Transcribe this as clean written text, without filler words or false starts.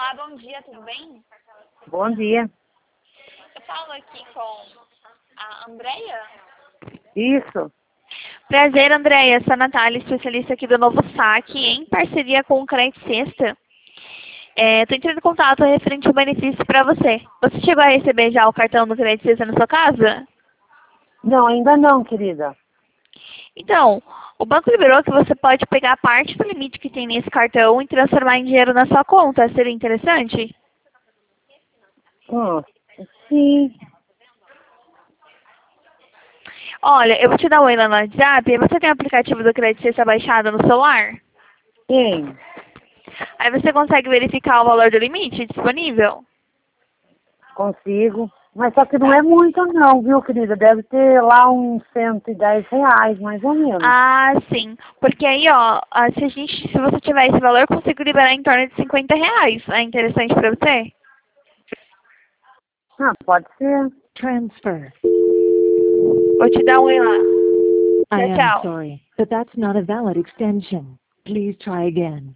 Olá, bom dia, tudo bem? Bom dia. Eu falo aqui com a Andrea. Isso. Prazer, Andrea. Sou a Natália, especialista aqui do Novo Saque, em parceria com o Crédito Sexta. Estou entrando em contato referente ao benefício para você. Você chegou a receber já o cartão do Crédito Sexta na sua casa? Não, ainda não, querida. Então, o banco liberou que você pode pegar parte do limite que tem nesse cartão e transformar em dinheiro na sua conta. Seria interessante? Sim. Olha, eu vou te dar um oi lá no WhatsApp. Você tem o aplicativo do Crédito Sexta baixado no celular? Tem. Aí você consegue verificar o valor do limite disponível? Consigo. Mas só que não é muito não, viu, querida? Deve ter lá uns R$ 110, mais ou menos. Ah, sim. Porque aí, ó, se você tiver esse valor, eu consigo liberar em torno de R$ 50. É interessante pra você? Pode ser. Transfer. Vou te dar um oi lá. I Tchau, am tchau. sorry, but that's not a valid extension. Please try again.